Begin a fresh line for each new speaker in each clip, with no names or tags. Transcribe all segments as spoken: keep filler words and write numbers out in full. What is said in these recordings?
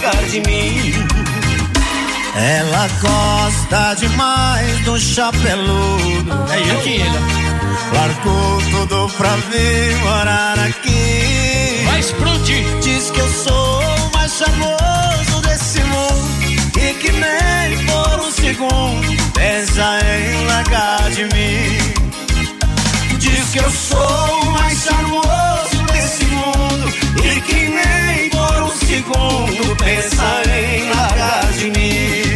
largar de mim.
Ela gosta demais do chapeludo.
É eu que ele.
Largou tudo pra vir morar aqui.
Vai explodir.
Diz que eu sou o mais charmoso desse mundo e que nem por um segundo pensa em largar de mim. Diz que eu sou o mais charmoso desse mundo e que nem por um segundo pensa em largar de mim.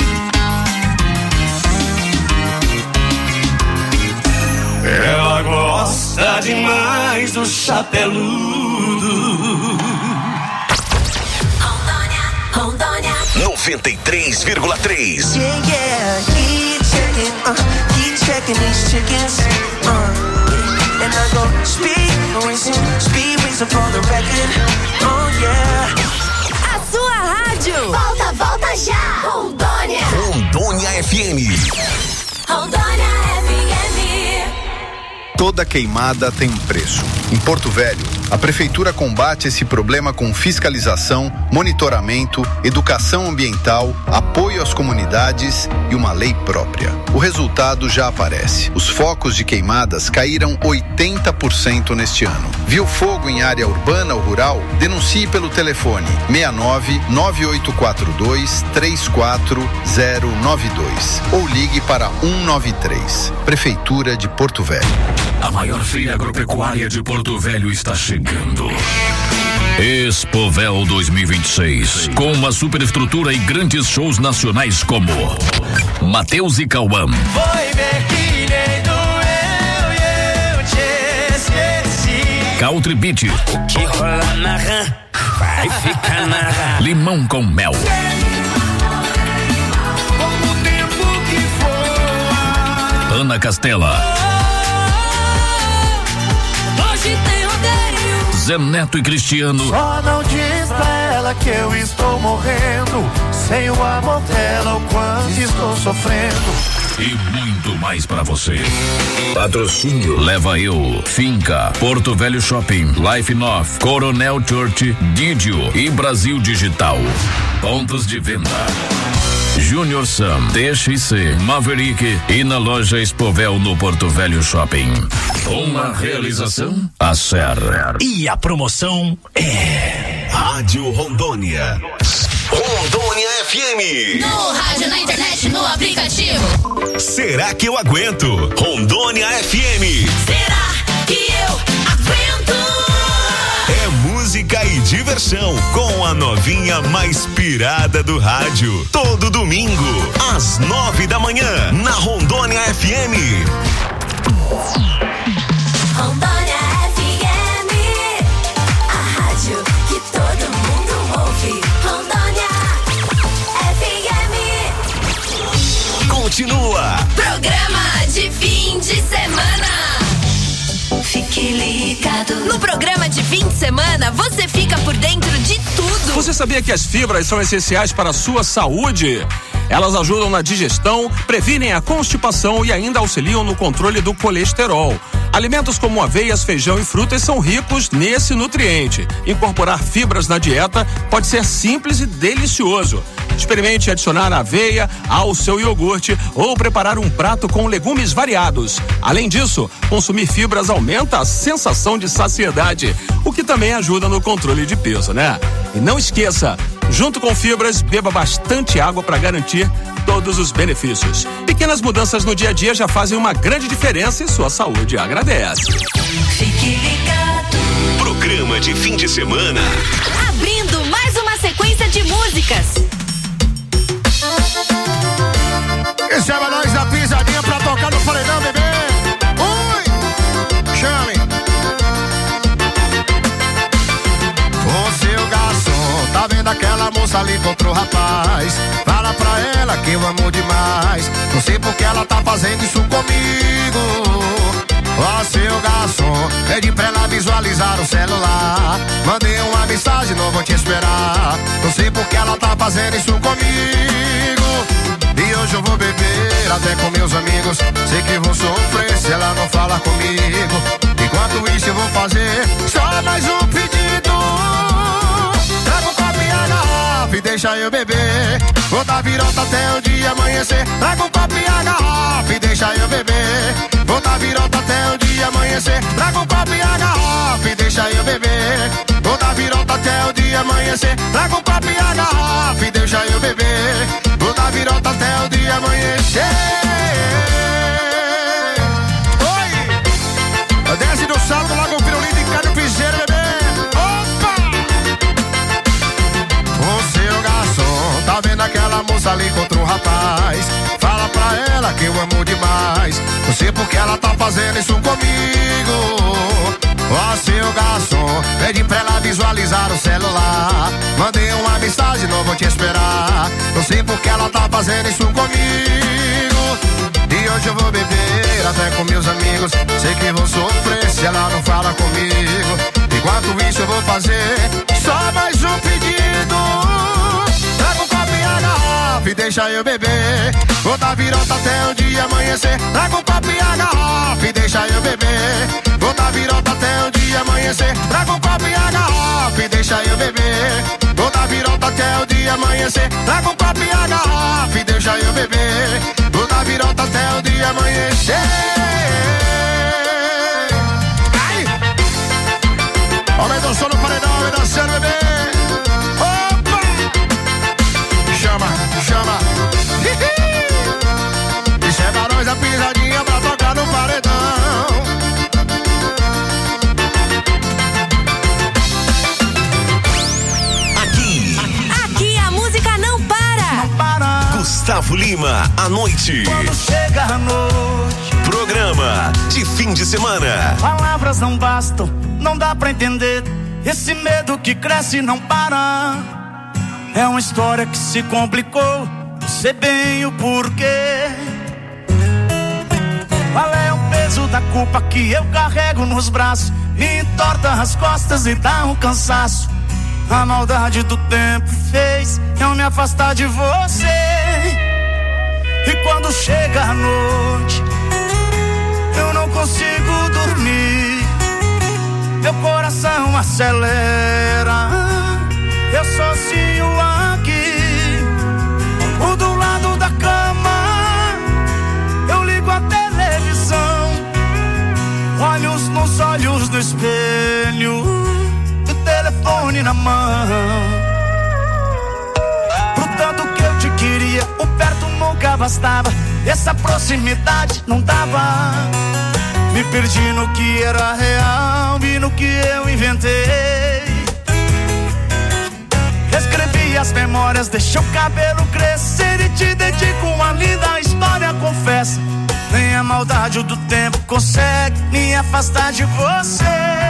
Ela gosta demais do chapeludo.
Rondônia, Rondônia
noventa e três vírgula três.
Yeah, yeah, keep checking, uh, keep checking these chickens, uh, and I go speed racing, speed racing for the record, oh yeah.
A sua rádio. Volta, volta já. Rondônia.
Rondônia F M.
Rondônia F M.
Toda queimada tem um preço. Em Porto Velho, a Prefeitura combate esse problema com fiscalização, monitoramento, educação ambiental, apoio às comunidades e uma lei própria. O resultado já aparece. Os focos de queimadas caíram oitenta por cento neste ano. Viu fogo em área urbana ou rural? Denuncie pelo telefone seis nove nove oito quatro dois três quatro zero nove dois ou ligue para um nove três. Prefeitura de Porto Velho.
A maior feira agropecuária de Porto Velho está chegando. Expovel dois mil e vinte e seis, com uma superestrutura e grandes shows nacionais como Mateus e Cauã.
Foi ver que nem doeu e eu te esqueci.
Country Beat.
O que rola na rã vai ficar na rã.
Limão com Mel.
Como o tempo que voa.
Ana Castela.
Hoje tem rodeio.
Zé Neto e Cristiano.
Só não diz pra ela que eu estou morrendo. Sem o amor dela, o quanto estou sofrendo.
E muito mais pra você. Patrocínio Leva Eu, Finca, Porto Velho Shopping, Life North, Coronel Church, Didio e Brasil Digital. Pontos de venda: Junior Sam, T X C, Maverick e na loja Expovel no Porto Velho Shopping. Uma realização Acer.
E a promoção é
Rádio Rondônia. Rondônia F M.
No rádio, na internet, no aplicativo.
Será que eu aguento? Rondônia F M.
Será que eu aguento?
É música e diversão com a novinha mais pirada do rádio. Todo domingo, às nove da manhã, na Rondônia F M.
Rondônia F M. A rádio que todo mundo ouve. Rondônia F M.
Continua.
Programa de fim de semana. Fique ligado. No programa de fim de semana, você fica por dentro de tudo.
Você sabia que as fibras são essenciais para a sua saúde? Elas ajudam na digestão, previnem a constipação e ainda auxiliam no controle do colesterol. Alimentos como aveias, feijão e frutas são ricos nesse nutriente. Incorporar fibras na dieta pode ser simples e delicioso. Experimente adicionar aveia ao seu iogurte ou preparar um prato com legumes variados. Além disso, consumir fibras aumenta a sensação de saciedade, o que também ajuda no controle de peso, né? E não esqueça, junto com fibras, beba bastante água para garantir todos os benefícios. Pequenas mudanças no dia a dia já fazem uma grande diferença e sua saúde agradece.
Fique ligado.
Programa de fim de semana.
Abrindo mais uma sequência de músicas.
E chama nós da pisadinha pra tocar no paredão, bebê. Ui, chame. Ô seu garçom, tá vendo aquela moça ali contra o rapaz? Fala pra ela que eu amo demais. Não sei por que ela tá fazendo isso comigo. Ó seu garçom, pede pra ela visualizar o celular. Mandei uma mensagem, não vou te esperar. Não sei por que ela tá fazendo isso comigo. E hoje eu vou beber até com meus amigos. Sei que vou sofrer se ela não falar comigo. Enquanto isso eu vou fazer só mais um pedido. Traga um copo e a garrafa e deixa eu beber. Vou dar virota até o dia amanhecer. Traga um copo e a garrafa e deixa eu beber. Vou dar virota até o dia amanhecer. Traga um copo e a garrafa e deixa eu beber. Vou dar virota até o dia amanhecer. Traga um copo e a garrafa e deixa eu beber. Vou dar virota até o dia amanhecer. Oi! Desce do salto lá com o pirulito em cada piseiro, bebê. Opa! Ô seu garçom, tá vendo aquela moça ali contra um rapaz? Fala pra ela que eu amo demais. Não sei porque ela tá fazendo isso comigo. Ó seu garçom, pede pra ela visualizar o celular. Mandei uma mensagem, não vou te esperar. Não sei porque ela tá fazendo isso comigo. E hoje eu vou beber até com meus amigos. Sei que vou sofrer se ela não fala comigo. Enquanto isso eu vou fazer só mais um pedido. Traga um copo e a garrafa e deixa eu beber. Vou dar virota até o dia amanhecer. Traga um copo e a garrafa e deixa eu beber. Vou dar virota até o dia amanhecer. Traga um copo e a garrafa e deixa eu beber. Vou dar virota até o dia amanhecer. Traga um copo e a garrafa e deixa eu beber. Vou dar virota até o dia amanhecer. Ai! Aumenta o som no paredão, aumenta o som, bebê. Opa! Chama, chama. Isso é Barões da Pisadinha pra tocar no paredão.
Gustavo Lima, à noite.
Quando chega a noite.
Programa de fim de semana.
Palavras não bastam, não dá pra entender. Esse medo que cresce e não para. É uma história que se complicou. Sei bem o porquê. Qual é o peso da culpa que eu carrego nos braços? Me entorta as costas e dá um cansaço. A maldade do tempo fez eu me afastar de você. E quando chega a noite, eu não consigo dormir. Meu coração acelera. Eu sozinho aqui, o do lado da cama. Eu ligo a televisão, olhos nos olhos do espelho, telefone na mão. Pro tanto que eu te queria, o perto nunca bastava. Essa proximidade não dava. Me perdi no que era real e no que eu inventei. Escrevi as memórias, deixei o cabelo crescer e te dedico uma linda história, confesso. Nem a maldade do tempo consegue me afastar de você.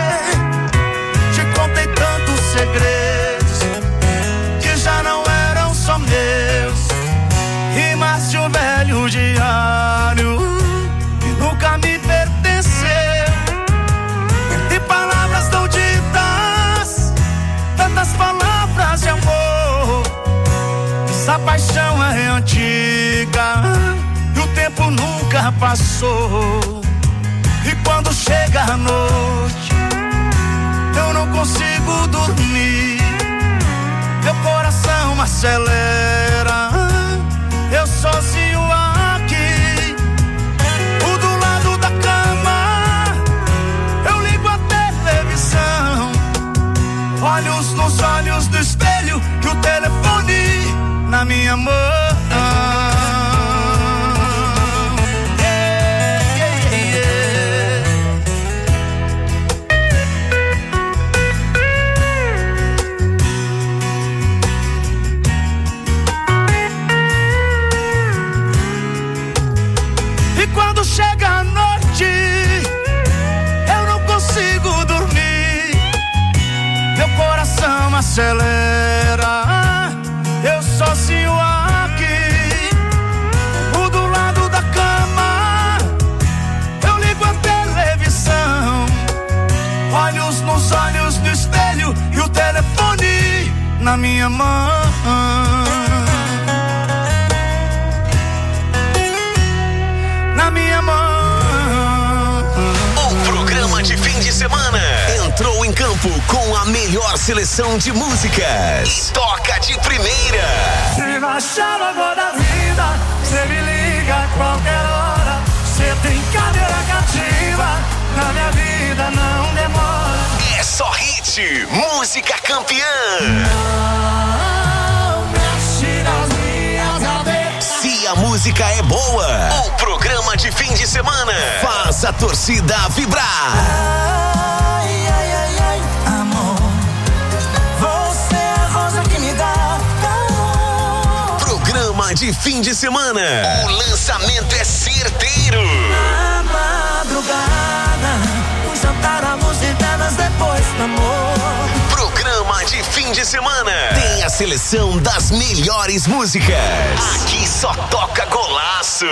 Contei tantos segredos que já não eram só meus. Rimas de um velho diário que nunca me pertenceu. E palavras não ditas, tantas palavras de amor. Essa paixão é antiga e o tempo nunca passou. E quando chega a noite, eu não consigo dormir. Meu coração acelera. Eu sozinho aqui, o do lado da cama. Eu ligo a televisão, olhos nos olhos do espelho e o telefone na minha mão. Chega a noite, eu não consigo dormir. Meu coração acelera. Eu sozinho aqui, o do lado da cama. Eu ligo a televisão, olhos nos olhos do espelho e o telefone na minha mão. Na minha mão.
O programa de fim de semana entrou em campo. tempo com a melhor seleção de músicas. Toca de primeira.
Se baixar o amor da vida, cê me liga a qualquer hora. Cê tem cadeira cativa, na minha vida não demora.
É só hit, música campeã.
Não mexe nas minhas cabeças.
Se a música é boa, o programa de fim de semana faz a torcida vibrar.
Ai, ai, ai, ai, amor, você é a rosa que me dá calor.
Programa de fim de semana, o lançamento é certeiro.
Na madrugada, um jantar à luz de velas depois do amor.
Programa de fim de semana tem a seleção das melhores músicas. Aqui só toca golaço.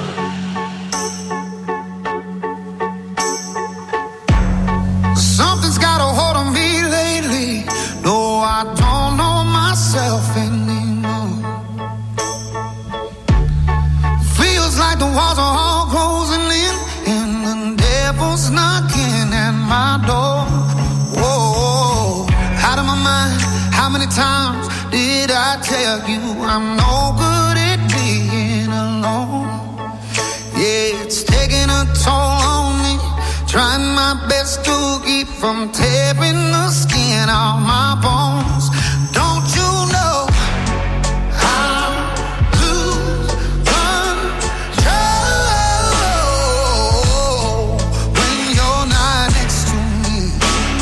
Something's got a hold on me lately. No, I don't know myself anymore. Feels like the walls are all closing in, and the devil's knocking at my door. Whoa, out of my mind. How many times did I tell you I'm no good at being alone? Yeah, it's taking a toll on me. Trying my best to keep from tearing the skin off my bones. Don't you know I lose control when you're not next to me?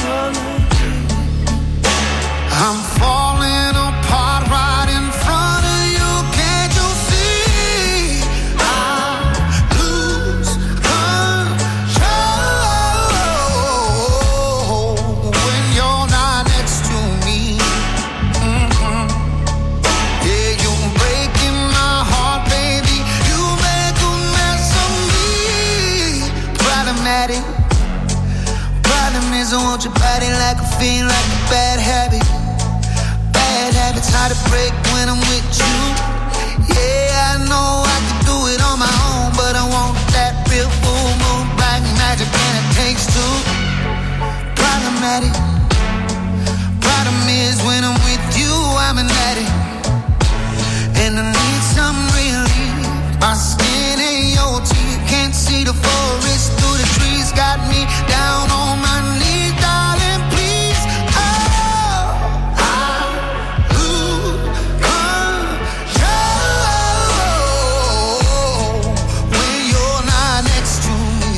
I'm falling apart right in front of you. Can't you see? I lose control when you're not next to me. Mm-hmm. Yeah, you're breaking my heart, baby. You make a mess of me. Problematic. Problem is I want your body like a fiend, like a bad habit. Bad habits hard to break when I'm with you. Yeah, I know I can do it on my own, but I want that real full moon, black magic, and it takes two. Problematic. Problem is when I'm with you, I'm an addict, and I need some relief. My skin ain't your teeth, can't see the forest through the trees. Got me down on my knees, darling, please. Oh, I lose control when you're not next to me.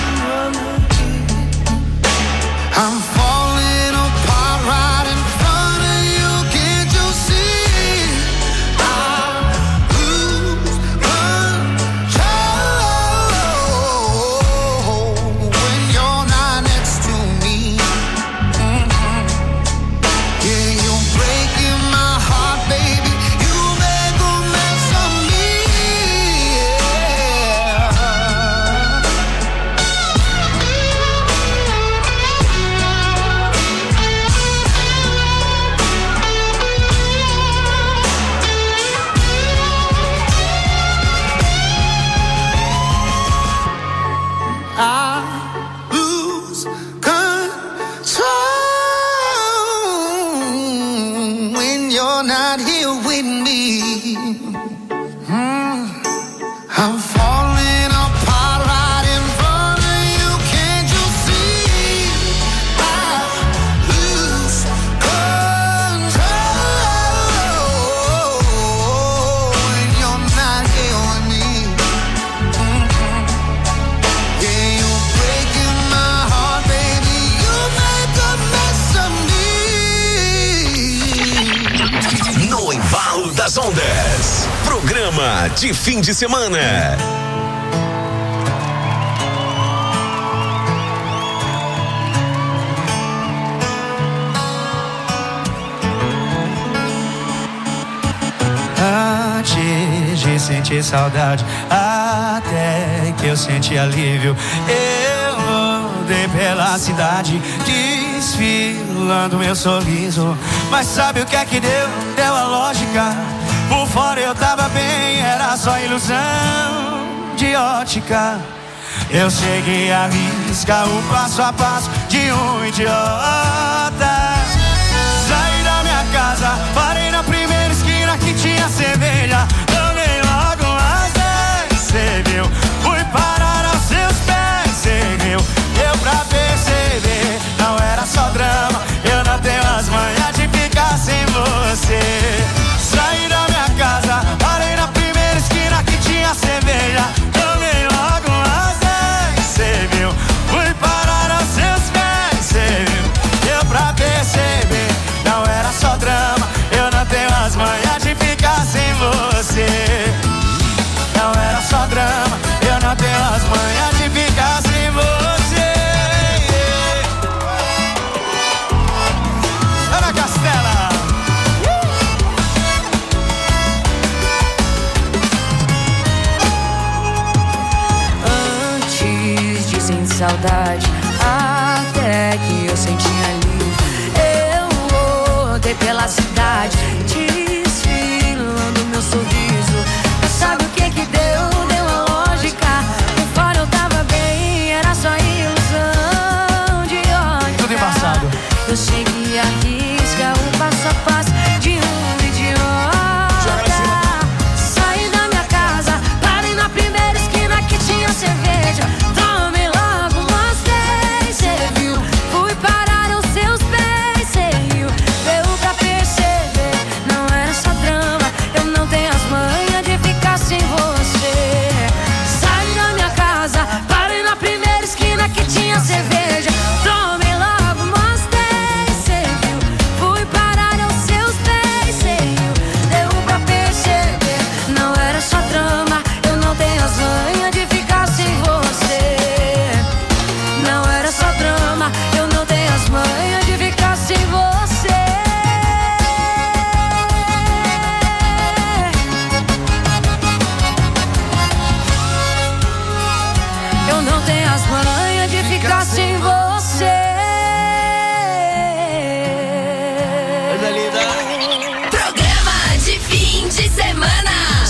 I'm falling apart right in front of you. Can't you see? I lose control when you're not next to me. Mm-hmm. Yeah, you're breaking my heart, baby. You make a mess of me. Yeah. I lose control when you're not here with me. Mm. I'm falling apart right in front of you. Can't you see? I lose control when you're not here with me. Mm-hmm. Yeah, you're breaking my heart, baby. You make a mess of me.
No embalo das ondas. Programa de fim de semana.
Antes de sentir saudade, até que eu senti alívio, eu andei pela cidade, desfilando meu sorriso. Mas sabe o que é que deu? Deu a lógica. Por fora eu tava bem, era só ilusão de ótica. Eu cheguei a riscar o passo a passo de um idiota.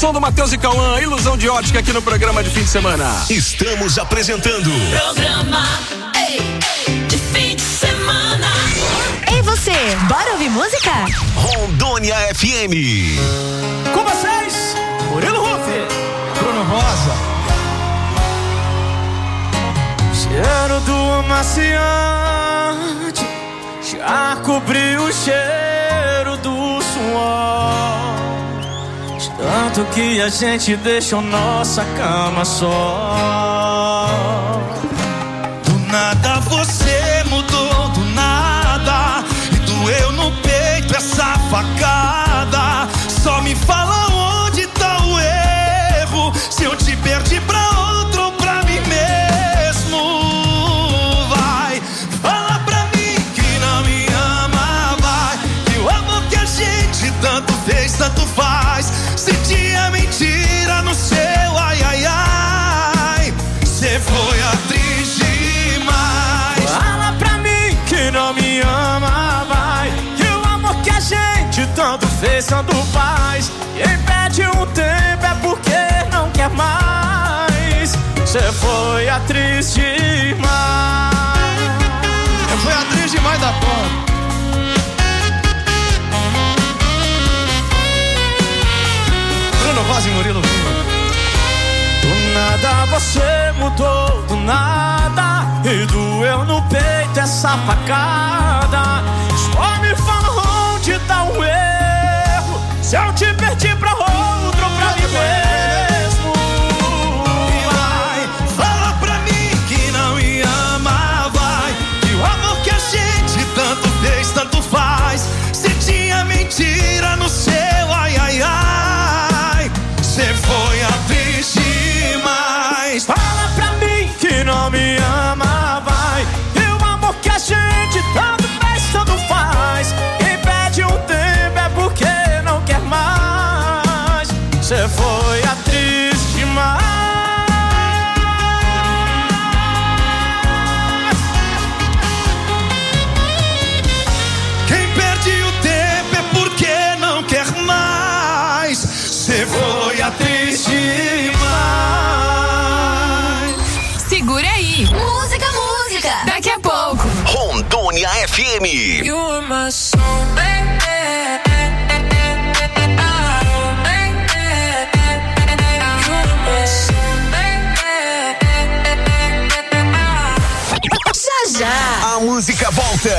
som do Matheus e Cauã, Ilusão de Ótica, aqui no programa de fim de semana.
Estamos apresentando
Programa ei, ei, de fim de semana. Ei você, bora ouvir música?
Rondônia F M.
Com vocês, Murilo Rufi, Bruno Rosa. Cheiro do amaciante já cobriu o cheiro do suor, de tanto que a gente deixou nossa cama só. Do nada você mudou, do nada, e doeu no peito essa facada. Só me fala onde tá o erro, se eu te perdi pra outro ou pra mim mesmo. Vai, fala pra mim que não me ama, vai, que o amor que a gente tanto fez, tanto faz. Se tinha mentira no seu ai, ai, ai, cê foi atriz demais. Fala pra mim que não me ama, vai, que o amor que a gente tanto fez, tanto faz. Quem pede um tempo é porque não quer mais. Cê foi atriz demais. Eu fui atriz demais da conta. Bruno Rosa e Murilo. Do nada você mudou, do nada, e doeu no peito essa facada. Só me fala onde tá o erro, se eu te perdi pra outro ou pra mim mesmo. Vai, fala pra mim que não me ama, vai, que o amor que a gente tanto fez, tanto faz. Se tinha mentira no seu ai, ai, ai, cê foi atriz demais. Fala pra mim que não me ama, vai, que o amor que a gente tanto fez, tanto faz. Quem pede um tempo é porque não quer mais. Cê foi atriz demais. Quem perde o tempo é porque não quer mais. Cê foi atriz demais.
Segura aí. Música, música. Daqui a pouco.
Rondônia F M.
You were my soul, baby.
Já, já.
A música volta.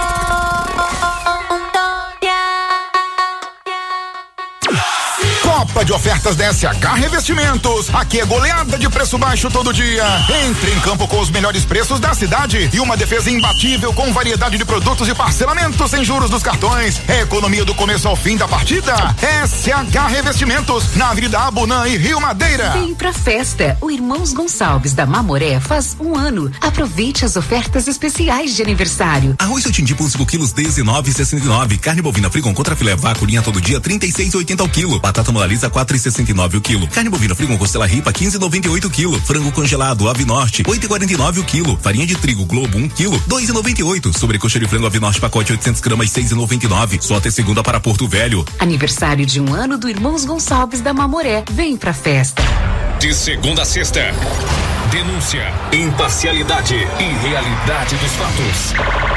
Copa de ofertas da S H Revestimentos. Aqui é goleada de preço baixo todo dia. Entre em campo com os melhores preços da cidade e uma defesa imbatível com variedade de produtos e parcelamento sem juros dos cartões. É economia do começo ao fim da partida. S H Revestimentos, na Avenida Abunã e Rio Madeira.
Vem pra festa. O Irmãos Gonçalves da Mamoré faz um ano. Aproveite as ofertas especiais de aniversário.
Arroz Sotindim por cinco quilos, dezenove e sessenta e nove. Carne bovina Frigon contra filé vaca, linha todo dia, trinta e seis e oitenta o quilo. Batata Lisa quatro e sessenta e nove o quilo. Carne bovina Frigon costela ripa quinze e noventa e oito o quilo. Frango congelado Ave Norte oito e quarenta e nove o quilo. Farinha de trigo Globo um quilo, dois e noventa e oito. Sobrecoxa de frango Ave Norte pacote oitocentos gramas seis e noventa e nove. Só até segunda para Porto Velho.
Aniversário de um ano do Irmãos Gonçalves da Mamoré. Vem pra festa.
De segunda a sexta. Denúncia, imparcialidade e realidade dos fatos.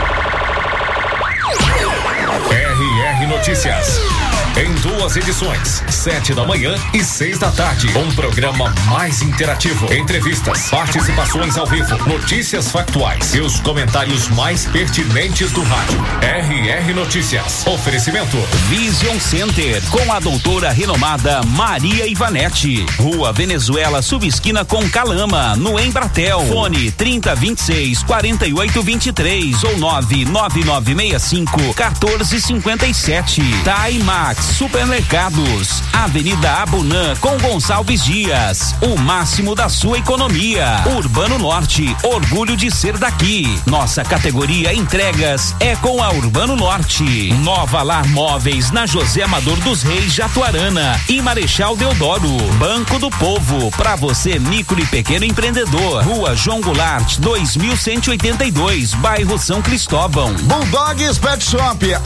R R Notícias. Em duas edições, sete da manhã e seis da tarde. Um programa mais interativo. Entrevistas, participações ao vivo, notícias factuais e os comentários mais pertinentes do rádio. R R Notícias. Oferecimento
Vision Center, com a doutora renomada Maria Ivanete. Rua Venezuela, subesquina com Calama, no Embratel. Fone trinta, vinte e seis, quarenta e oito, vinte e três ou nove nove nove seis cinco, quatorze cinquenta e sete. Taimax Supermercados, Avenida Abunã com Gonçalves Dias. O máximo da sua economia. Urbano Norte, orgulho de ser daqui. Nossa categoria entregas é com a Urbano Norte. Nova Lar Móveis na José Amador dos Reis, Jatuarana e Marechal Deodoro. Banco do Povo, para você micro e pequeno empreendedor. Rua João Goulart, dois mil cento e oitenta e dois, bairro São Cristóvão.
Bulldogs Pet Shop,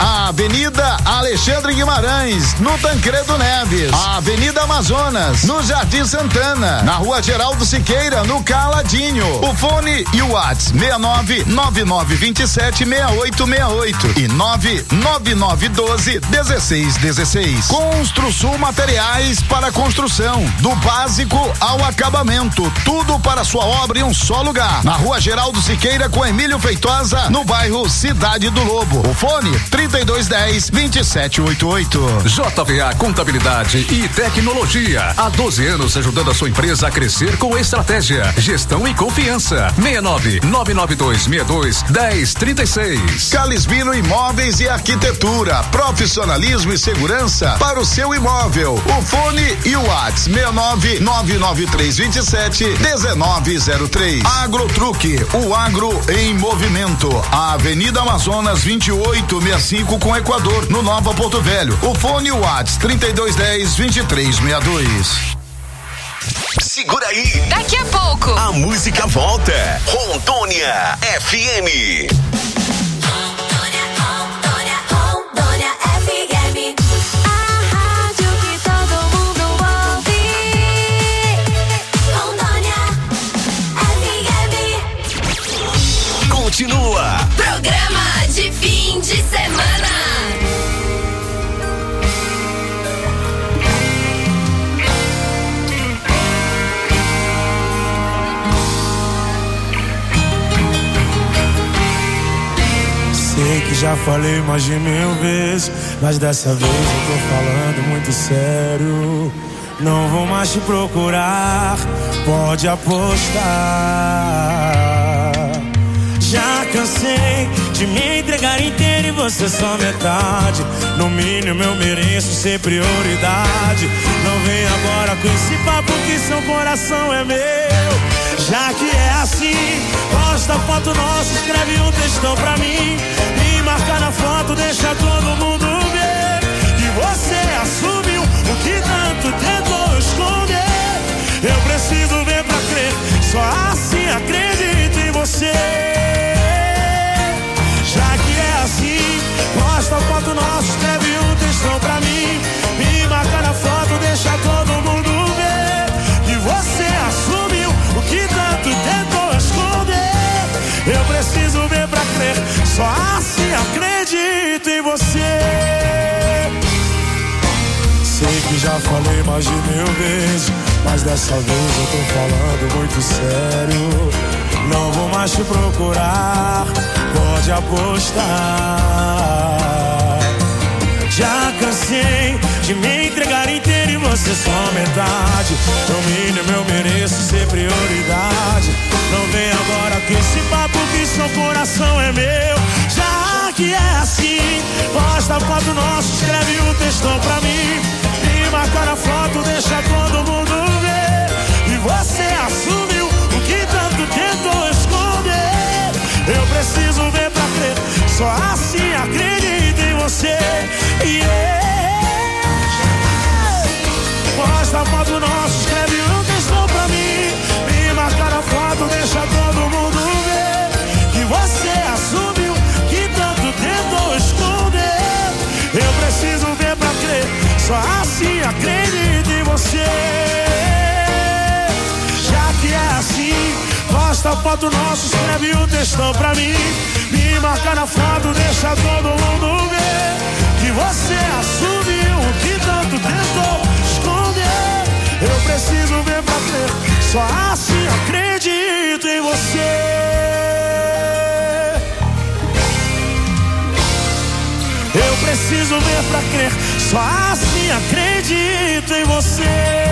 A Avenida Alexandre Guimarães, no Tancredo Neves. A Avenida Amazonas, no Jardim Santana. Na Rua Geraldo Siqueira, no Caladinho. O fone e o WhatsApp seis nove nove nove dois sete seis oito seis oito e nove nove nove um dois um seis um seis. Construsul Materiais para construção, do básico ao acabamento, tudo para sua obra em um só lugar. Na Rua Geraldo Siqueira com Emílio Feitosa, no bairro Cidade do Lobo. O fone trinta e dois dez, vinte e sete oitenta e oito.
J V A Contabilidade e Tecnologia. Há doze anos ajudando a sua empresa a crescer com estratégia, gestão e confiança. seis nove nove nove dois seis dois um zero três seis.
Calisbino Imóveis e Arquitetura. Profissionalismo e segurança para o seu imóvel. O fone e o WhatsApp seis nove nove nove três dois sete um nove zero três. Agrotruque, o agro em movimento. A Avenida Amazonas vinte e oito sessenta e cinco com Equador, no Nova Porto Velho. O fone e o WhatsApp trinta e dois dez, vinte e três sessenta e dois.
Segura aí.
Daqui a pouco
a música volta. Rondônia F M. Continua.
Programa de fim de semana.
Sei que já falei mais de mil vezes, mas dessa vez eu tô falando muito sério. Não vou mais te procurar, pode apostar. Já cansei de me entregar inteiro e você só metade. No mínimo eu mereço ser prioridade. Não vem agora com esse papo que seu coração é meu. Já que é assim, posta foto nossa, escreve um textão pra mim. Me marca na foto, deixa todo mundo ver que você assumiu o que tanto tentou esconder. Eu preciso ver pra crer, só assim acredito em você. Já que é assim, posta foto nossa, escreve um textão pra mim. Me marca na foto, deixa todo mundo ver que você assumiu o que tanto tentou esconder. Eu preciso ver pra crer, só assim acredito em você. Sei que já falei mais de mil vezes, mas dessa vez eu tô falando muito sério. Não vou mais te procurar, pode apostar. Já cansei de me entregar inteiro e você só metade. No mínimo eu mereço ser prioridade. Não vem agora com esse papo que seu coração é meu. Já que é assim, posta foto nossa, escreve um textão pra mim. Me marca na foto, deixa todo mundo ver. E você assumiu o que tanto tentou esconder. Eu preciso ver pra crer, só assim acredito em você. Yeah. Posta foto nossa, escreve um textão pra mim. Me marca na foto, deixa todo mundo ver que você assumiu que tanto tentou esconder. Eu preciso ver pra crer, só assim acredito em você. Já que é assim, posta foto nossa, escreve um textão pra mim. Me marca na foto, deixa todo mundo ver que você assumiu o que tanto tentou esconder. Eu preciso ver pra crer, só assim acredito em você. Eu preciso ver pra crer, só assim acredito em você.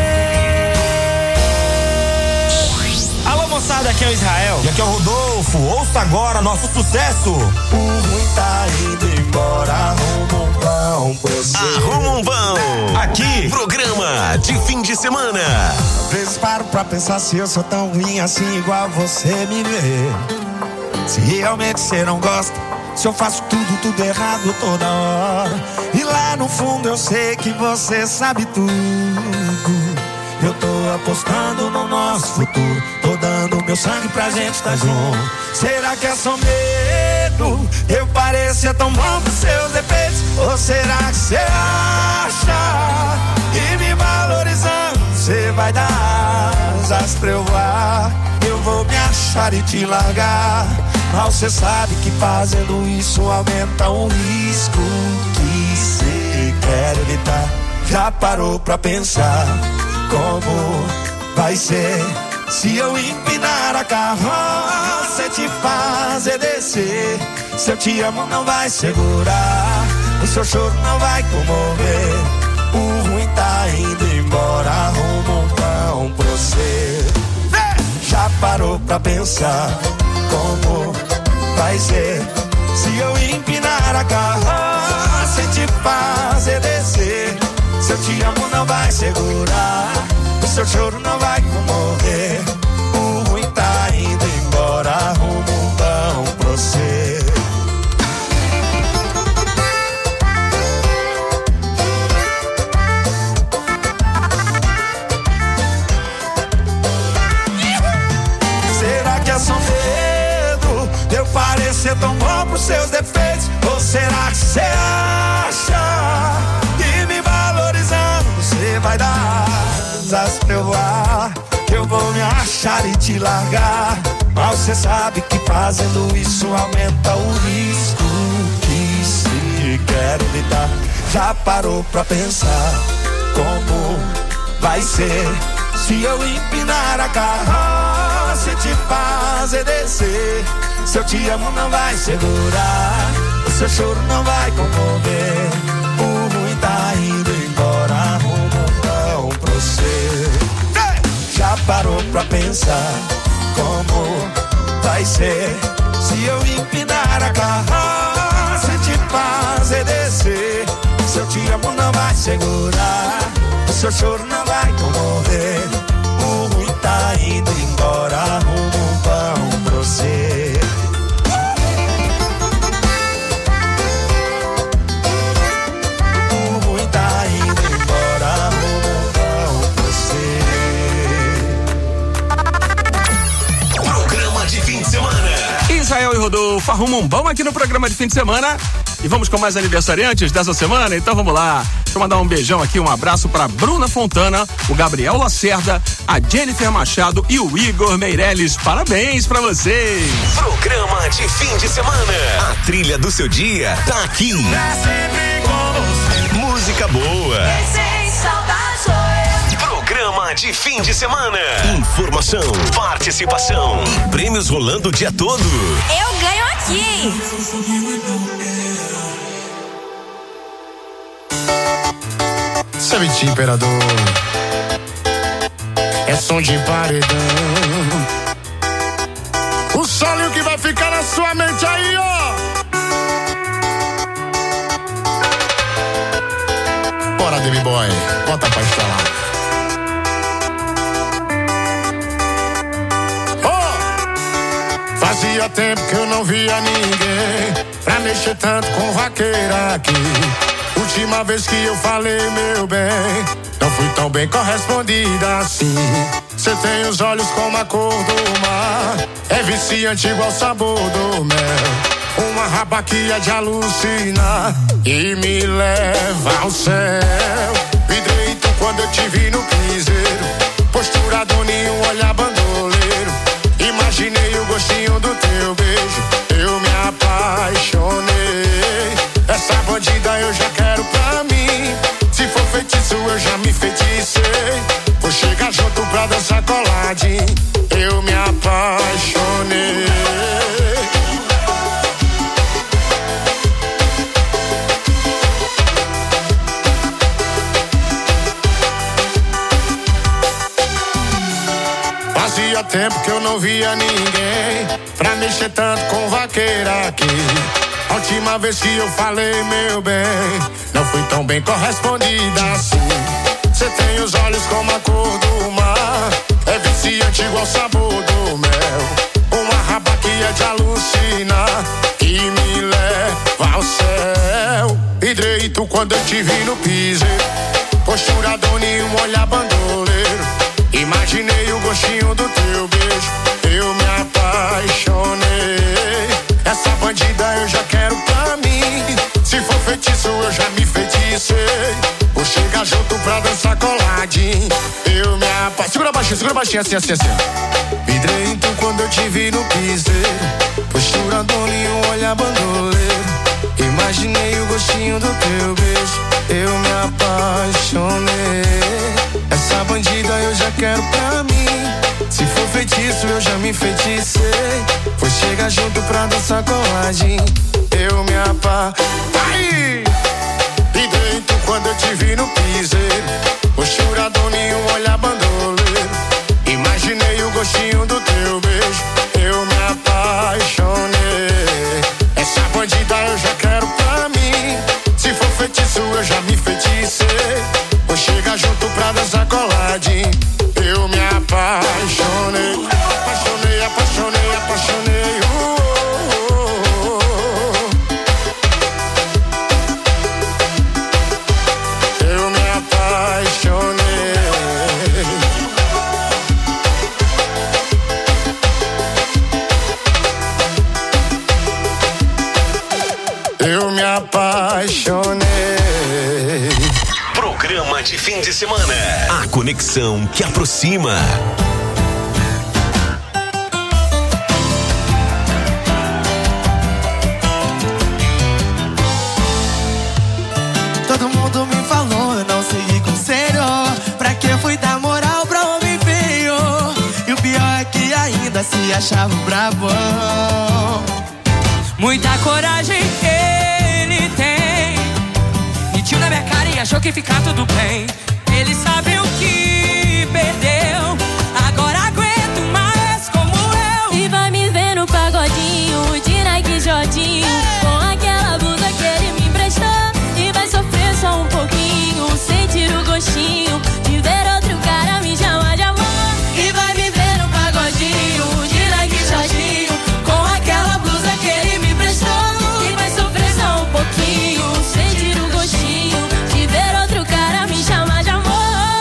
Alô moçada, aqui é o Israel.
E aqui é o Rodolfo, ouça agora nosso sucesso.
O ruim tá indo embora, arruma um pão pra você.
Arruma um pão.
Aqui,
programa de fim de semana.
Vezes paro pra pensar se eu sou tão ruim assim igual você me vê. Se realmente você não gosta, se eu faço tudo, tudo errado toda hora. E lá no fundo eu sei que você sabe tudo. Eu tô apostando no nosso futuro, tô dando meu sangue pra gente estar junto. Será que é só medo? Eu pareço tão bom com seus defeitos. Ou será que você acha que me valorizando você vai dar asas pra eu voar? Eu vou me achar e te largar. Mal cê sabe que fazendo isso aumenta o risco que cê quer evitar. Já parou pra pensar como vai ser se eu empinar a carroça e te fazer descer? Se eu te amo não vai segurar, o seu choro não vai comover. O ruim tá indo embora, arruma um pão pra você. Já parou pra pensar como vai ser se eu empinar a carroça e te fazer descer? Se eu te amo não vai segurar, o seu choro não vai comover. O ruim tá indo embora, arruma um pão pra você. Será que é só medo de eu parecer tão bom pros seus defeitos? Ou será que você acha que me valorizando você vai dar asas pra eu voar? Eu vou me achar e te largar. Mal cê sabe que fazendo isso aumenta o risco que se quer evitar. Já parou pra pensar como vai ser se eu empinar a carroça e te fazer descer? Se eu te amo não vai segurar, o seu choro não vai comover. O ruim tá indo embora, arruma um pão pra você. Já parou pra pensar como vai ser se eu empinar a carroça e te fazer descer? Se eu te amo não vai segurar, o seu choro não vai comover. O ruim tá indo embora, arruma um pão pra você. O ruim tá indo embora, arruma um pão pra você.
Programa de fim de semana.
Israel e Rodolfo arrumam um bom aqui no programa de fim de semana. E vamos com mais aniversariantes dessa semana? Então vamos lá. Deixa eu mandar um beijão aqui, um abraço pra Bruna Fontana, o Gabriel Lacerda, a Jennifer Machado e o Igor Meirelles. Parabéns pra vocês.
Programa de fim de semana. A trilha do seu dia tá aqui. Música boa. Programa de fim de semana. Informação, participação e prêmios rolando o dia todo.
Eu ganho aqui.
Sabe, imperador, é som de paredão. O solo que vai ficar na sua mente aí, ó. Bora, Demi Boy, bota pra instalar. Oh! Fazia tempo que eu não via ninguém pra mexer tanto com vaqueira aqui. Última vez que eu falei, meu bem, não fui tão bem correspondida assim. Cê tem os olhos como a cor do mar, é viciante igual o sabor do mel. Uma raba que é de alucinar e me leva ao céu. Vi direito quando eu te vi no piseiro, postura doninho, um olhar bandoleiro. Imaginei o gostinho do teu beijo, eu me apaixonei. Essa bandida eu já quero pra mim. Se for feitiço eu já me feiticei. Vou chegar junto pra dançar coladinho. Eu me apaixonei. Fazia tempo que eu não via ninguém pra mexer tanto com vaqueira aqui. A última vez que eu falei, meu bem, não fui tão bem correspondida assim. Cê tem os olhos como a cor do mar, é viciante igual o sabor do mel. Uma raba que é de alucinar e me leva ao céu. E direito quando eu te vi no piseiro, postura doninho, um olhar bandoleiro. Imaginei o gostinho do teu beijo, eu me apaixonei. Essa bandida eu já quero pra mim. Se for feitiço eu já me feiticei. Vou chegar junto pra dançar coladinho. Eu me apaixonei. Segura baixinho, segura baixinho, assim, assim, assim. Vidrei então quando eu te vi no piseiro. Postura dona e um olhar bandoleiro. Imaginei o gostinho do teu beijo. Eu me apaixonei. Essa bandida eu já quero pra mim. Se for feitiço eu já me feiticei. Vou chegar junto pra dançar coladinho. Eu me apaixonei. E dentro quando eu te vi no piseiro. Postura dona e um olhar bandoleiro. Imaginei o gostinho do teu beijo. Eu me apaixonei. Essa bandida eu já quero pra mim. Se for feitiço eu já me feiticei. Vou chegar junto pra dançar coladinho. Eu me apaixonei. Apaixonei, apaixonei, apaixonei. uh, uh, uh. Eu me apaixonei. Eu me apaixonei.
Programa de fim de semana. A conexão que aproxima.
Todo mundo me falou, eu não segui conselho. Pra que fui dar moral pra homem feio? E o pior é que ainda se achava brabão.
Muita coragem ele tem. Mentiu na minha cara e achou que ficar tudo bem. Ele sabe o que perdeu. Agora aguento mais como eu.
E vai me ver no pagodinho de Nike Jordinho, com aquela blusa que ele me emprestou. E vai sofrer só um pouquinho, sentir o gostinho de ver outro cara me chamar de amor.
E vai me ver no pagodinho de Nike Jordinho, com aquela blusa que ele me emprestou.
E vai sofrer só um pouquinho, sentir o gostinho de ver outro cara me chamar de amor.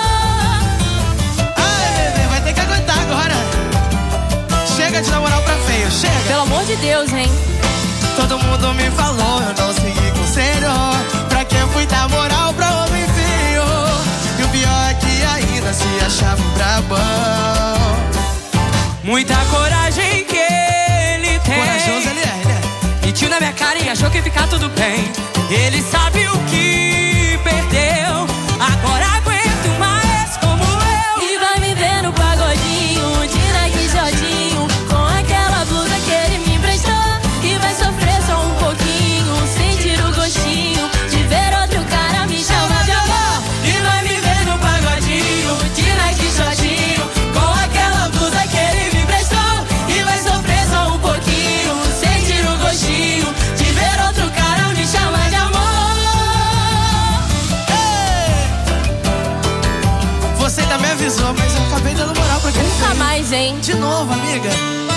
Ai, bebê, vai ter que aguentar agora. Chega de dar moral pra feio, chega.
Pelo amor de Deus, hein?
Todo mundo me falou, eu não segui conselho. Pra que eu fui dar moral pra homem feio? E o pior é que ainda se achava um brabão.
Muita coragem que ele tem.
Corajoso ele é, né?
Mentiu na minha cara e achou que ficar tudo bem. Ele sabe o que perdeu. Agora aguento mais como eu.
E vai me ver no pagodinho de Nike Jordinho, com aquela blusa que ele me emprestou. E vai sofrer só um pouquinho, sentir o gostinho de ver outro cara me chamar de amor.
E vai me ver no pagodinho de Nike Jordinho, com aquela blusa que ele me emprestou. E vai sofrer só um pouquinho, sentir o gostinho de ver outro cara me chamar de amor.
Você ainda me avisou, mas eu acabei dando moral pra quem
Nunca
fez.
mais, hein?
De novo, amiga.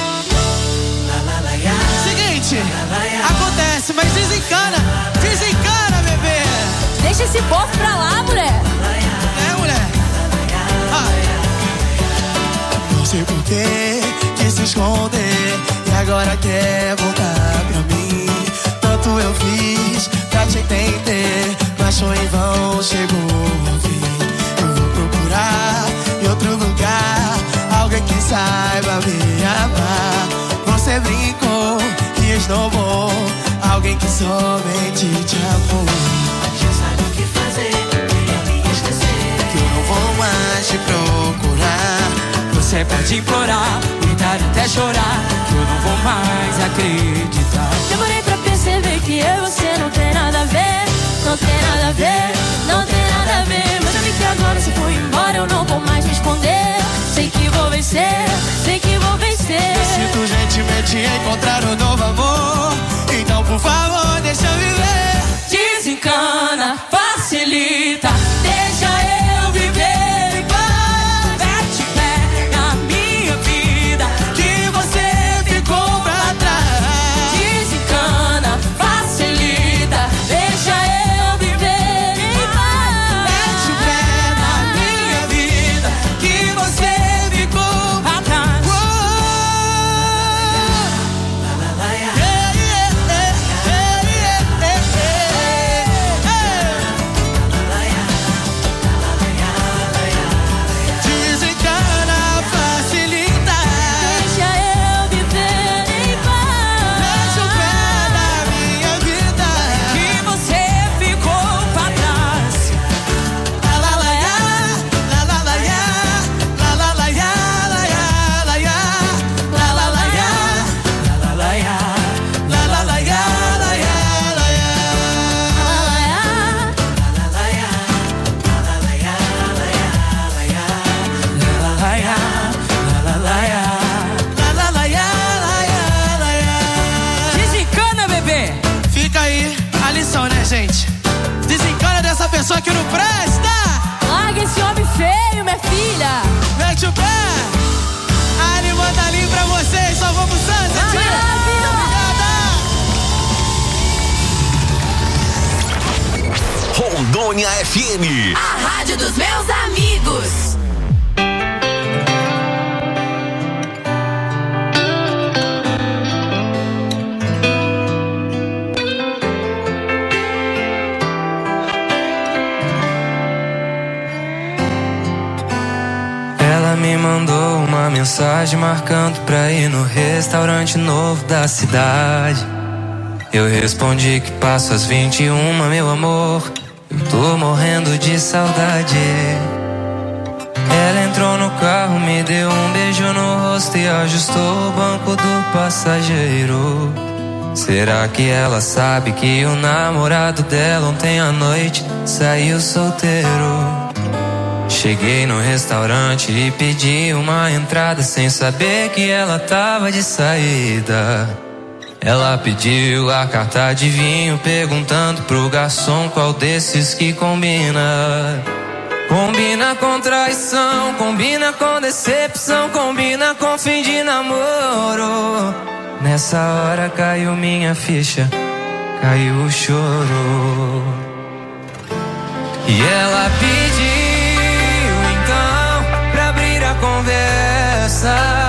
Seguinte, acontece, mas desencana. Desencana, bebê.
Deixa esse povo pra lá, mulher.
É, mulher. Ai. Não sei por que quis se esconder e agora quer voltar pra mim. Tanto eu fiz pra te entender, mas foi em vão, chegou o fim. Eu vou procurar em outro lugar alguém que saiba me amar. Você brincou e esnobou alguém que somente te amou.
Já sabe o que fazer, queria me esquecer.
Que eu não vou mais te procurar.
Você pode implorar, gritar até chorar, que eu não vou mais acreditar.
Demorei pra perceber que eu e você não tem nada a ver. Não tem nada a ver, não tem nada a ver. Mas eu vi que agora você foi embora, eu não vou mais me esconder. Sei que vou vencer, sei que vou vencer.
Eu sinto gentilmente encontrar um novo amor. Então por favor deixa eu viver.
Desencana, facilita, deixa eu viver em paz. Mete pé na minha vida, que você ficou pra trás.
Desencana, facilita, deixa eu viver em paz.
Mete pé na minha vida, que você ficou pra trás.
Yeah, yeah, yeah, yeah. aí a lição, né, gente? Desencana dessa pessoa que não presta.
Larga esse homem feio, minha filha.
Mete o pé. Ali, manda ali pra vocês. Só vamos, Santa.
Rondônia F M,
a rádio dos meus amigos.
Ela me mandou uma mensagem marcando pra ir no restaurante novo da cidade. Eu respondi que passo às vinte e uma, meu amor. Eu tô morrendo de saudade. Ela entrou no carro, me deu um beijo no rosto e ajustou o banco do passageiro. Será que ela sabe que o namorado dela ontem à noite saiu solteiro? Cheguei no restaurante e pedi uma entrada sem saber que ela tava de saída. Ela pediu a carta de vinho, perguntando pro garçom qual desses que combina. Combina com traição, combina com decepção, combina com fim de namoro. Nessa hora caiu minha ficha, caiu o choro. E ela pediu então pra abrir a conversa,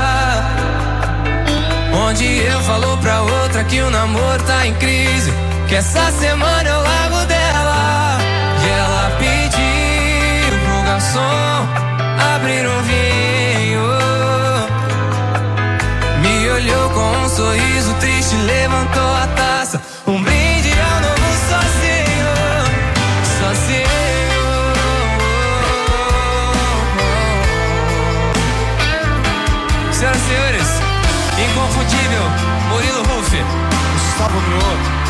onde eu falo pra outra que o namoro tá em crise, que essa semana eu largo dela. E ela pediu pro garçom abrir um vinho, me olhou com um sorriso triste, levantou a taça, um brinde ao novo sozinho, sozinho. Senhoras e senhores, inconfundível Murilo Ruff, Gustavo Mioto.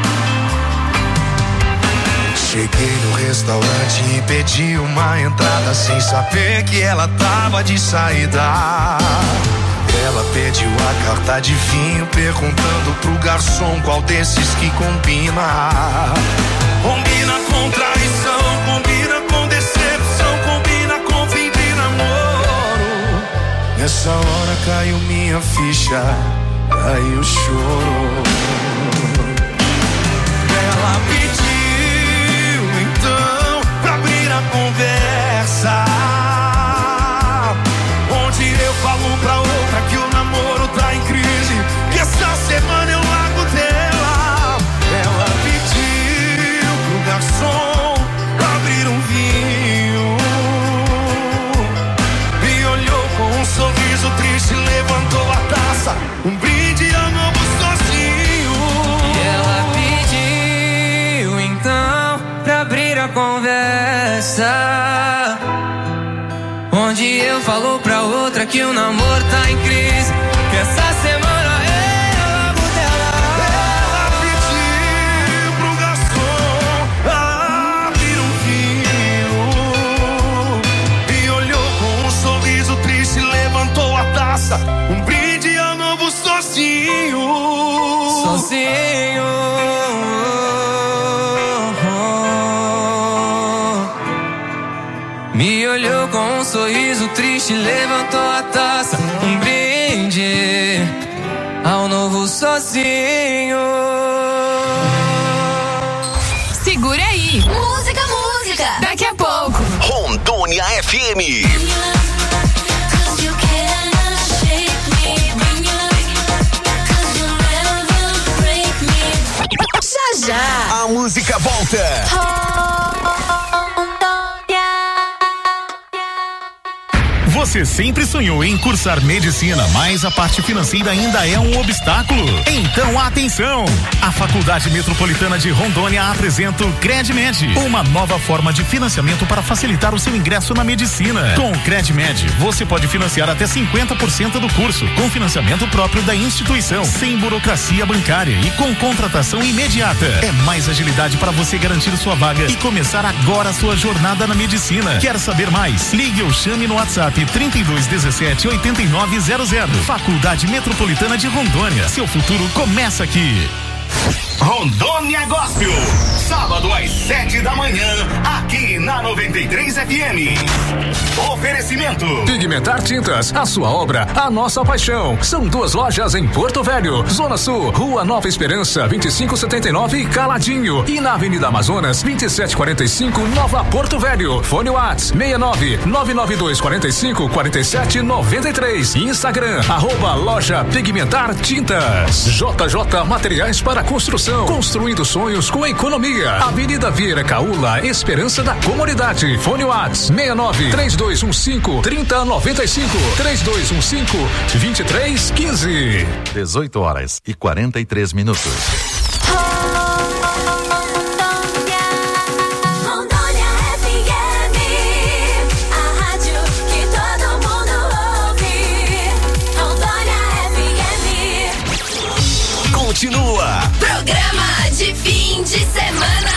Cheguei no restaurante e pedi uma entrada sem saber que ela tava de saída. Ela pediu a carta de vinho, perguntando pro garçom qual desses que combina. Combina com traição, combina com decepção, combina com fim de namoro. Nessa hora caiu minha ficha, caiu o choro. Ela pediu então pra abrir a conversa, onde eu falo pra outra que o namoro tá em crise, que essa semana eu largo dela. Ela pediu pro garçom abrir um vinho, me olhou com um sorriso triste, levantou a taça, um brinde ao novo sozinho.
E ela pediu então pra abrir a conversa, onde eu falo pra outra que o namoro tá em crise, que essa semana eu largo dela.
Ela pediu pro garçom abrir um vinho, me olhou com um sorriso triste, levantou a taça, um brinde ao novo sozinho.
Sozinho. Me olhou com um sorriso triste, levantou a taça, um brinde ao novo sozinho.
Segura aí. Música, música. Daqui a pouco.
Rondônia F M.
Já, já.
A música volta.
Você sempre sonhou em cursar medicina, mas a parte financeira ainda é um obstáculo? Então atenção! A Faculdade Metropolitana de Rondônia apresenta o CredMed, uma nova forma de financiamento para facilitar o seu ingresso na medicina. Com o CredMed, você pode financiar até cinquenta por cento do curso, com financiamento próprio da instituição, sem burocracia bancária e com contratação imediata. É mais agilidade para você garantir sua vaga e começar agora a sua jornada na medicina. Quer saber mais? Ligue ou chame no WhatsApp trinta e dois dezessete oitenta e nove zero zero. Faculdade Metropolitana de Rondônia. Seu futuro começa aqui. Rondônia Gospel, sábado às sete da manhã, aqui na noventa e três F M. Oferecimento
Pigmentar Tintas, a sua obra, a nossa paixão. São duas lojas em Porto Velho, Zona Sul, Rua Nova Esperança, vinte e cinco setenta e nove, Caladinho, e na Avenida Amazonas, vinte e sete quarenta e cinco, Nova Porto Velho. Fone Whats seis nove nove nove dois quatro cinco quatro sete nove três. Instagram, arroba loja Pigmentar Tintas. J J Materiais para Construção, construindo sonhos com economia. Avenida Vieira Caula, Esperança da Comunidade. Fone Whats seis nove três dois um cinco três zero nove cinco três dois um cinco dois três um cinco.
dezoito horas e quarenta e três minutos.
Continua.
Programa de fim de semana.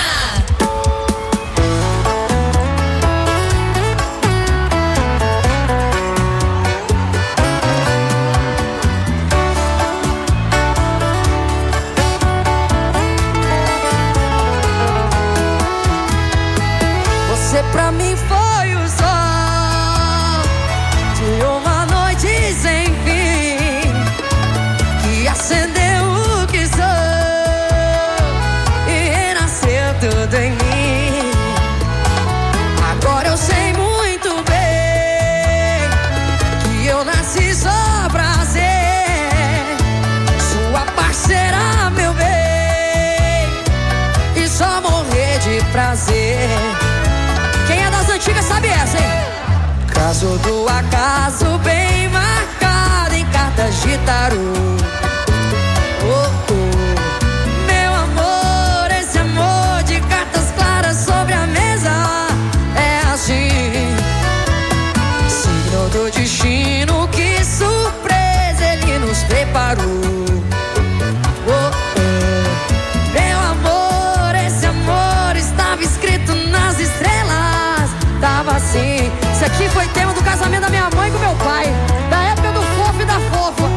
Você pra mim foi o sol de uma noite sem fim, que acendeu o que sou e renasceu tudo em mim. Agora eu sei muito bem que eu nasci só pra ser sua parceira, meu bem, e só morrer de prazer. Quem é das antigas sabe essa, hein? Caso do acaso bem marcado em cartas de tarô. Oh, oh. Meu amor, esse amor de cartas claras sobre a mesa é assim. Signo do destino, que surpresa ele nos preparou. Oh, oh. Meu amor, esse amor estava escrito nas estrelas. Tava assim. Isso aqui foi tema do casamento da minha mãe com meu pai, da época do fofo e da fofa.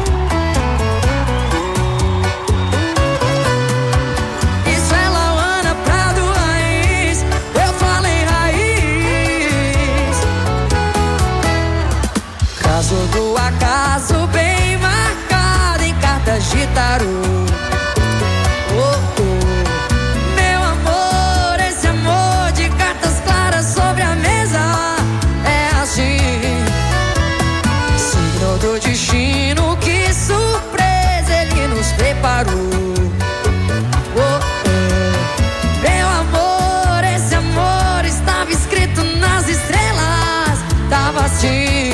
Isso é Lauana Prado Raiz, eu falei raiz. Caso do acaso bem marcado em cartas de tarô. Oh, oh. Meu amor, esse amor de cartas claras sobre a mesa é assim. Signo do destino, que surpresa ele nos preparou. Oh, oh. Meu amor, esse amor estava escrito nas estrelas. Tava assim.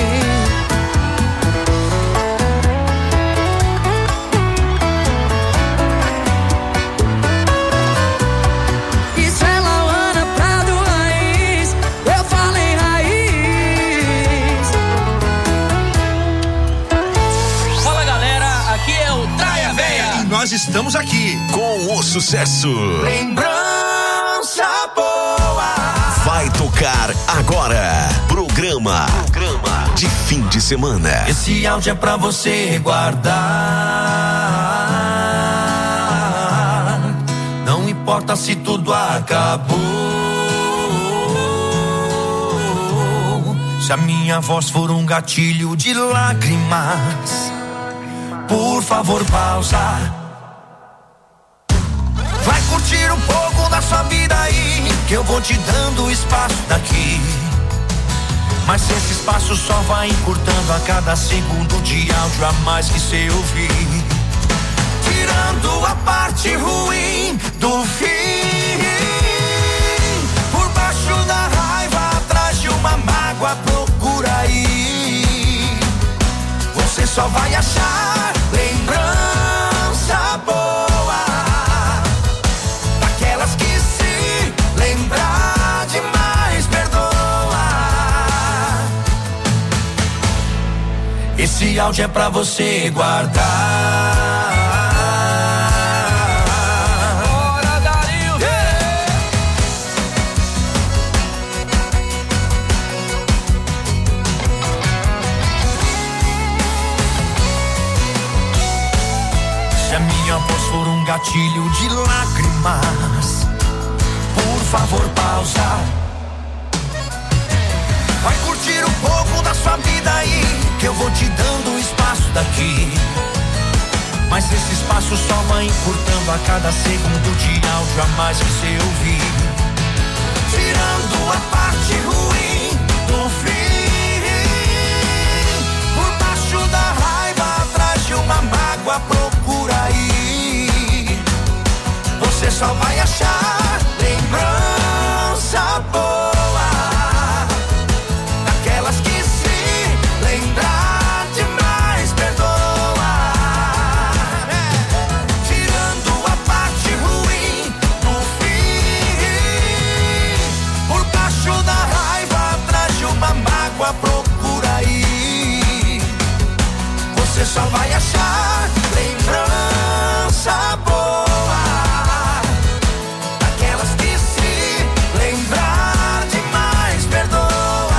Isso é Lauana Prado Raiz, eu falei raiz.
Fala galera, aqui é o Traia Véia.
E nós estamos aqui com o sucesso
Lembrança boa.
Vai tocar agora. Programa, Programa de fim de semana.
Esse áudio é pra você guardar. Não importa se tudo acabou, se a minha voz for um gatilho de lágrimas, por favor pausa. Vai curtir um pouco da sua vida aí, que eu vou te dando espaço daqui. Mas esse espaço só vai encurtando a cada segundo de áudio a mais que cê ouvir, tirando a parte ruim do fim. Por baixo da raiva, atrás de uma mágoa, procura aí. Você só vai achar lembrança boa, daquelas que se lembrar demais perdoa. Esse áudio é pra você guardar. gatilho de lágrimas. Por favor, pausa. Vai curtir um pouco da sua vida aí, que eu vou te dando espaço daqui. Mas esse espaço só vai encurtando a cada segundo de áudio a mais que você ouvir. Tirando a parte ruim do fim. Por baixo da raiva, atrás de uma mágoa, procura aí. Você só vai achar lembrança boa. Daquelas que se lembrar demais, perdoa. Tirando a parte ruim do fim. Por baixo da raiva, atrás de uma mágoa, procura aí. Você só vai achar lembrança boa. Daquelas que se lembrar demais, perdoa.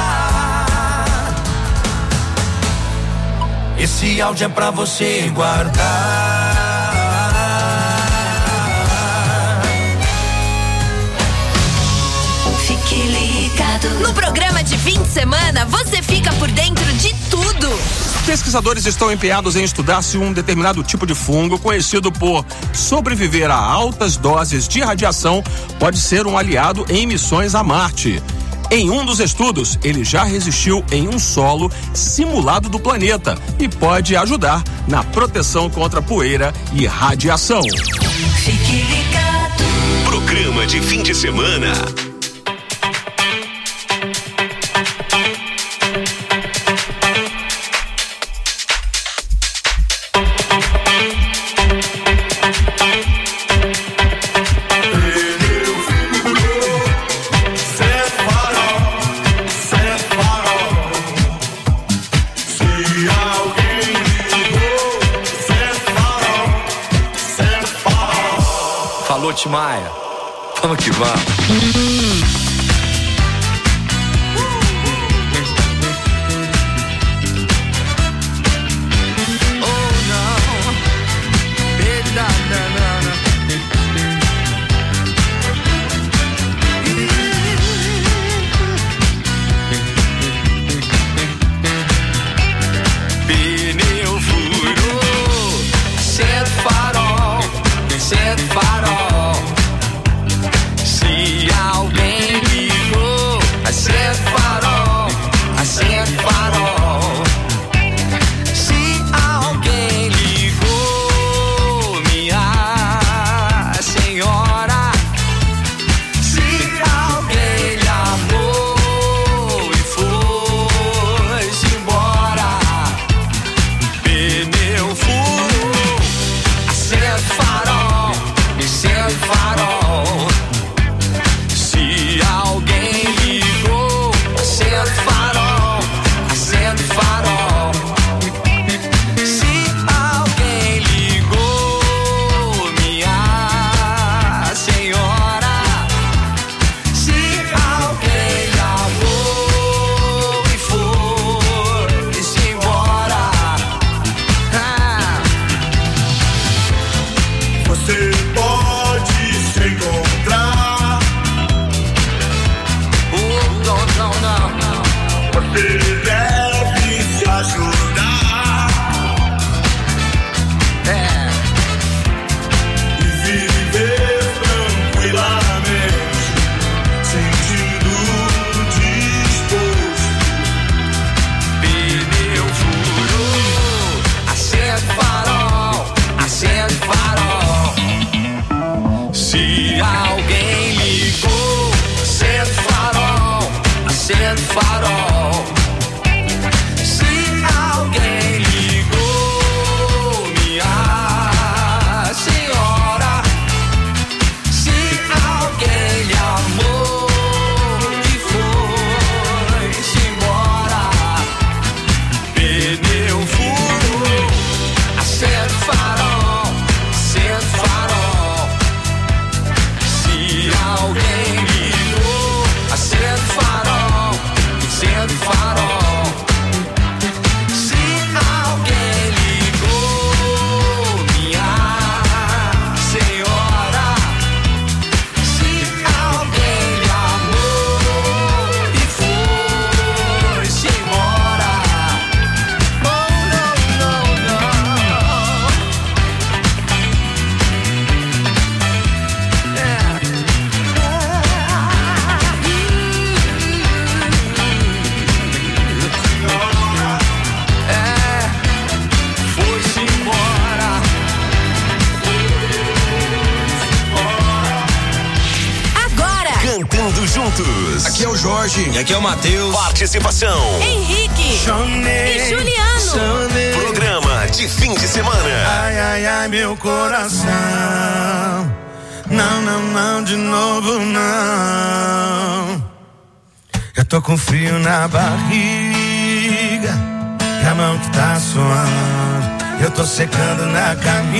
Esse áudio é pra você guardar.
Fique ligado. No programa de fim de semana, você fica por dentro de tudo.
Pesquisadores estão empenhados em estudar se um determinado tipo de fungo, conhecido por sobreviver a altas doses de radiação, pode ser um aliado em missões a Marte. Em um dos estudos, ele já resistiu em um solo simulado do planeta e pode ajudar na proteção contra poeira e radiação.
Fique ligado.
Programa de fim de semana.
Maia, vamos que vamos.
Pneu furou, acende farol, acende farol. Se alguém ligou, acende farol, acende farol. Se alguém ligou, minha senhora. Se alguém lhe amou e foi-se embora. Pneu furou, acende farol, acende farol. Se alguém ligou, acende farol, acende farol. Se alguém ligou, minha senhora. Se alguém lhe amou e foi-se embora. Ah. Você pode se encontrar. Oh, não, não, não. Você deve se ajudar. É. E viver tranquilamente, sentindo disposto. Pneu furou, acende farol, acende farol. Se alguém ligou, acende farol, acende farol. Se alguém ligou, minha senhora. Se alguém lhe amou e foi-se embora. Pneu furou, acende farol, acende farol. Se alguém ligou, acende farol, acende
cantando juntos.
Aqui é o Jorge.
E aqui é o Matheus.
Participação.
Henrique
Chonei,
e Juliano.
Chonei.
Programa de fim de semana.
Ai, ai, ai, meu coração. Não, não, não, de novo não. Eu tô com frio na barriga e a mão que tá suando. Eu tô secando na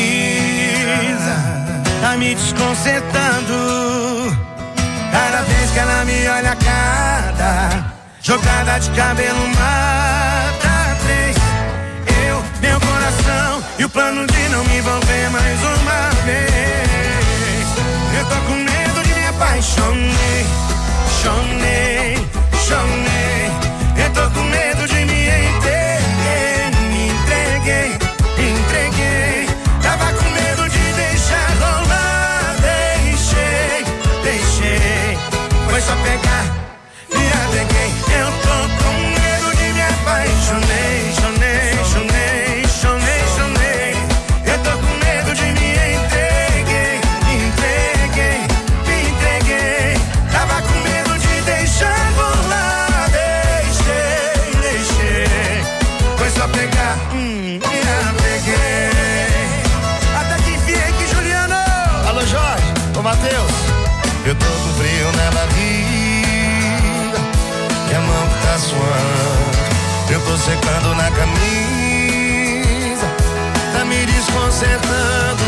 camisa, tá me desconcertando. Cada vez que ela me olha, cada jogada de cabelo mata três. Eu, meu coração e o plano de não me envolver mais uma vez. Eu tô com medo de me apaixonei, chonei, chonei. Eu tô com medo de me entreguei, me entreguei, entreguei. Tava com medo de deixar rolar, deixei, deixei. Foi só pegar, me apeguei. Eu tô com medo de me apaixonei, chonei, chonei, chonei, chonei. Eu tô com medo de me entreguei, me entreguei, me entreguei. Tava com medo de deixar rolar, deixei, deixei. Foi só pegar, hum, me apeguei. Até que enfiei aqui, Juliano.
Alô, Jorge, ô Matheus. Eu tô com frio na barriga e a mão que tá suando. Eu tô secando na camisa, tá me desconcertando.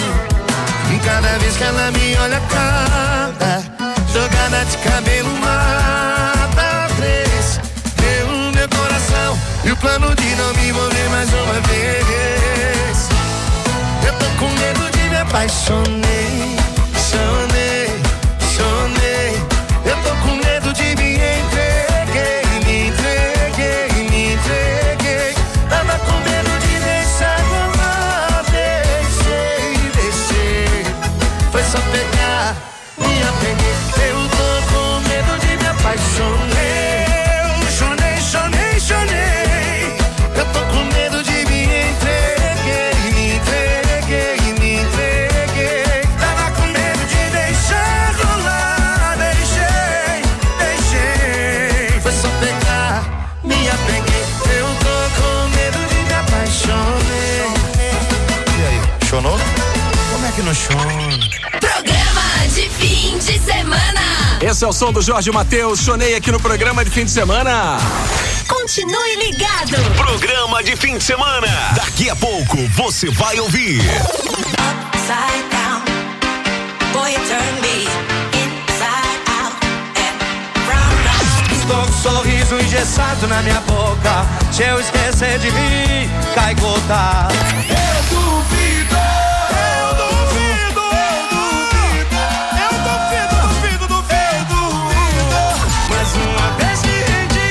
E cada vez que ela me olha, cada jogada de cabelo mata três. Eu, meu coração e o plano de não me envolver mais uma vez. Eu tô com medo de me apaixonei, chonei, chonei. Eu tô com medo de me entreguei, me entreguei, me entreguei. Tava com medo de deixar rolar, deixei, deixei. Foi só pegar, me apeguei. Eu tô com medo de me apaixonei, chonei, chonei, chonei. Eu tô com medo de me entreguei, me entreguei, me entreguei. Tava com medo de deixar rolar, deixei, deixei. Foi só pegar, me apeguei. Eu tô com medo de me apaixonei. E aí, chonou? Como é que não chona?
Programa de fim de semana.
Esse é o som do Jorge Matheus, chonei aqui no programa de fim de semana.
Continue ligado.
Programa de fim de semana. Daqui a pouco você vai ouvir.
Upside down, boy you turn me inside out and round round.
Estou com um sorriso engessado na minha boca. Se eu esquecer de rir, cai gota. Eu duvido, eu duvido, eu duvido. Eu duvido, duvido, duvido, duvido. Mais uma vez que rendi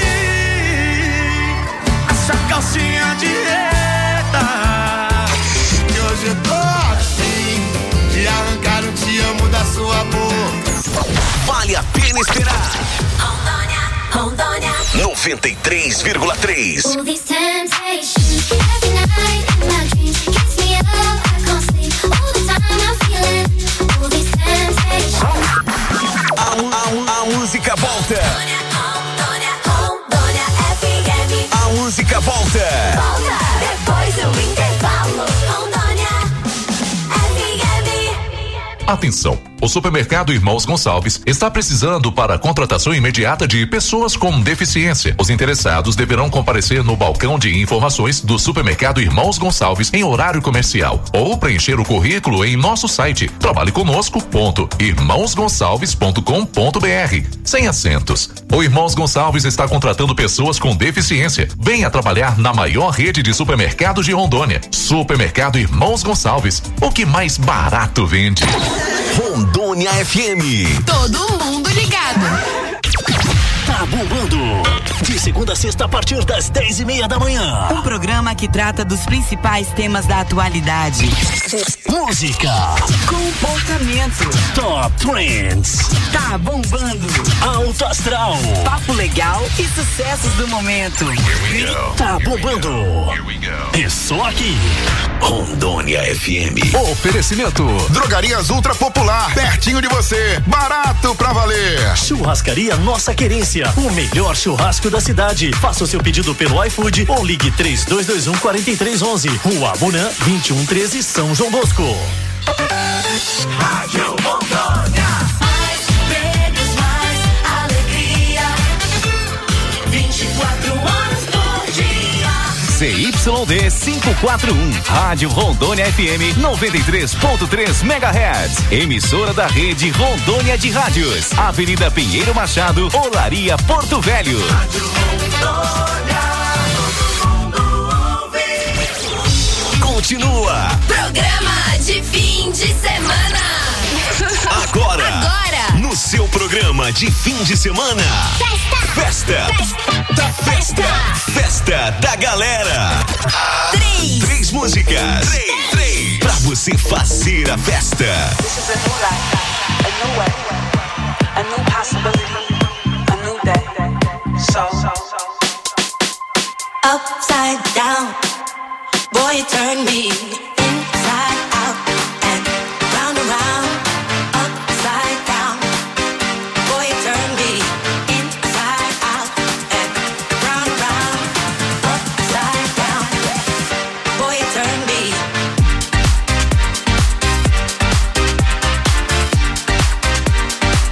essa calcinha direta. E hoje eu tô assim, de arrancar o te amo da sua boca.
Vale a pena esperar.
Rondônia, Rondônia.
noventa e três vírgula três.
All these temptations every night in my dreams keeps me up, I can't sleep. All the time I'm feeling all these temptations.
A, a, a música volta.
Rondônia, Rondônia, F M.
A música volta.
Volta depois do intervalo. Rondônia, F M.
Atenção! O supermercado Irmãos Gonçalves está precisando para a contratação imediata de pessoas com deficiência. Os interessados deverão comparecer no balcão de informações do supermercado Irmãos Gonçalves em horário comercial ou preencher o currículo em nosso site trabalhe conosco ponto irmãos gonçalves ponto com ponto br. Sem acentos. O Irmãos Gonçalves está contratando pessoas com deficiência. Venha trabalhar na maior rede de supermercados de Rondônia. Supermercado Irmãos Gonçalves. O que mais barato vende.
Rondônia F M.
Todo mundo ligado.
A
Tá Bombando. De segunda a sexta a partir das dez e meia da manhã.
Um programa que trata dos principais temas da atualidade.
Música.
Comportamento.
Top Trends.
Tá Bombando.
Alto Astral.
Papo legal e sucessos do momento.
Tá Bombando. É só aqui. Rondônia F M.
Oferecimento. Drogarias Ultra Popular. Pertinho de você. Barato pra valer.
Churrascaria Nossa Querência. O melhor churrasco da cidade. Faça o seu pedido pelo iFood ou ligue três dois dois um, quatro três um um. Rua Abunã, vinte e um treze, São João Bosco.
Rádio Rondônia. Mais prêmios, mais alegria. vinte e quatro horas por dia.
C Y D quinhentos e quarenta e um, Rádio Rondônia F M noventa e três ponto três megahertz, emissora da rede Rondônia de Rádios, Avenida Pinheiro Machado, Olaria, Porto Velho.
Rádio Rondônia, todo mundo ouve.
Continua.
Programa de fim de semana.
Agora,
Agora,
no seu programa de fim de semana. Festa. Festa. Da festa. Festa da galera.
Três.
Três músicas. Três. Três. Pra você fazer a festa.
This is a new life, a new way, a new possibility, a new day. So,
Upside down, boy, you turn me